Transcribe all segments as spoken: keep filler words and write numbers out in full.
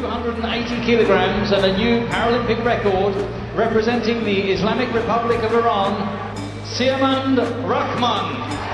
two hundred eighty kilograms and a new Paralympic record representing the Islamic Republic of Iran, Siamand Rahman.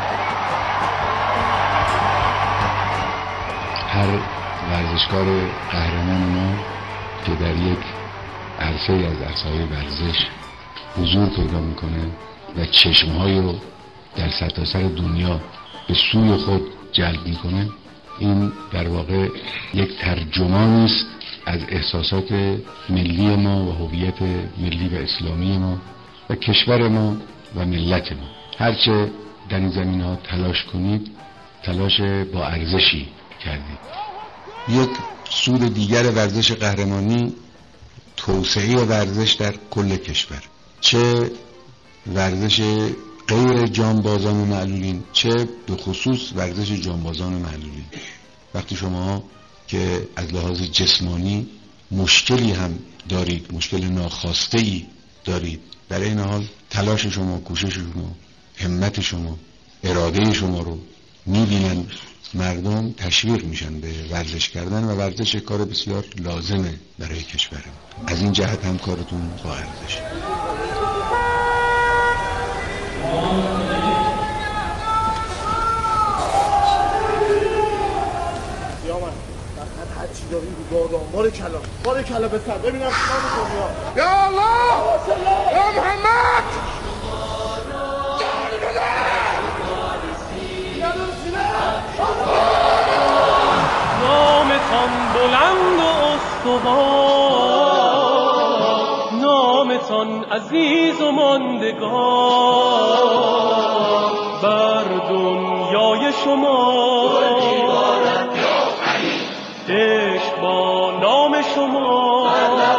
هر ورزشکار قهرمان ما که در یک عرصه از عرصه‌های ورزش حضور پیدا میکنه و چشم‌های رو در سرتاسر دنیا به سوی خود جلب میکنه، این در واقع یک ترجمانی است از احساسات ملی ما و هویت ملی و اسلامی ما و کشور ما و ملت ما. هرچه در این زمینه‌ها تلاش کنید، تلاش با ارزشی کردید. یک سود دیگر ورزش قهرمانی توسعه ورزش در کل کشور، چه ورزش غیر جانبازان و معلولین، چه به خصوص ورزش جانبازان و معلولین. وقتی شما که از لحاظ جسمانی مشکلی هم دارید، مشکل ناخواسته‌ای دارید، در این حال تلاش شما، کوشش شما، همت شما، اراده شما رو می‌بینن مردم، تشویق میشن به ورزش کردن و ورزش کار بسیار لازمه برای کشور. از این جهت هم کارتون با ارزش. داری رو دادم بار کلا بار کلا به سر ببینم چیکار می‌کنی. یا الله یا محمد جان بده یا نامتان بلند و استوار، نامتان عزیز و ماندگار بر دنیای شما، عشق با نام شما.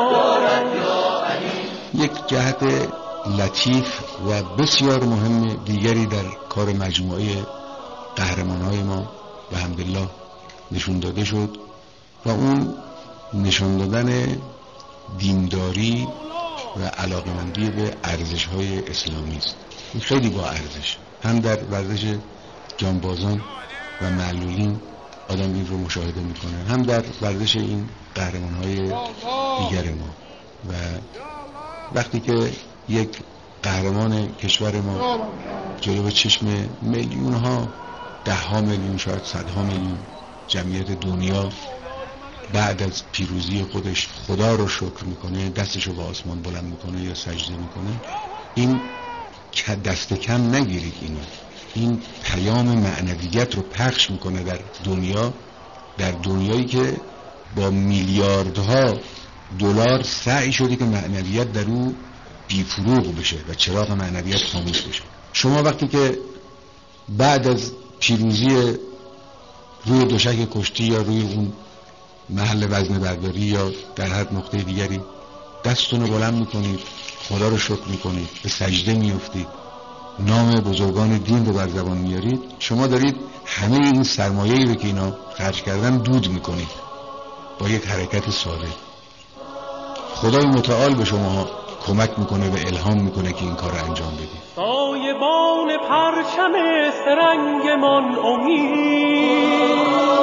یک جهت لطیف و بسیار مهم دیگری در کار مجموعه قهرمان‌های ما و الحمدلله نشون داده شد و اون نشان دادن دینداری و علاقمندی به ارزش‌های اسلامی است. این خیلی با ارزش، هم در ورزش جانبازان و معلولین آدم این رو مشاهده میکنه، هم در ورزش این قهرمان‌های دیگر ما. و وقتی که یک قهرمان کشور ما جلو چشم میلیون ها، ده ها میلیون، شاید صدها میلیون جمعیت دنیا بعد از پیروزی خودش خدا رو شکر میکنه، دستش رو به آسمان بلند میکنه یا سجده میکنه، این دست کم نگیرید. اینو این پیام معنویت رو پخش میکنه در دنیا، در دنیایی که با میلیاردها دلار سعی شده که معنویت در اون بیفروغ بشه و چراغ معنویت خاموش بشه. شما وقتی که بعد از پیروزی روی دوشک کشتی یا روی اون محل وزن برداری یا در هر نقطه دیگری دستتون رو بلند میکنید، خدا رو شکر میکنید، به سجده میافتید، نام بزرگان دین رو بر زبان میارید، شما دارید همه این سرمایه‌ای رو که اینا خرج کردن دود میکنید با یک حرکت ساده. خدای متعال به شما کمک میکنه و الهام میکنه که این کار رو انجام بدید. سایبان پرچم سرنگمان امید،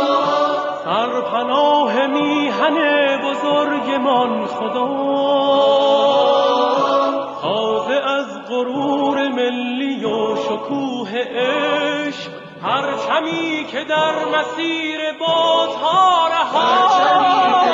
سرپناه میهن بزرگمان خدا، تازه از غرور ملی و شکوه عشق، پرچمی که در مسیر بادها رها